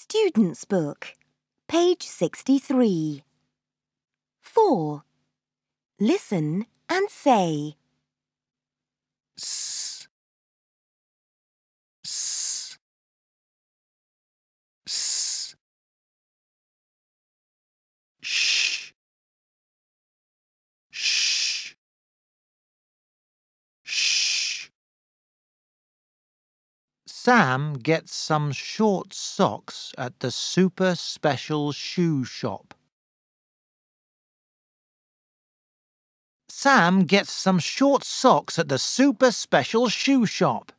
Student's Book, page 63. 4. Listen and say. S, s, s. Sh, sh, sh. Sam gets some short socks at the super special shoe shop. Sam gets some short socks at the super special shoe shop.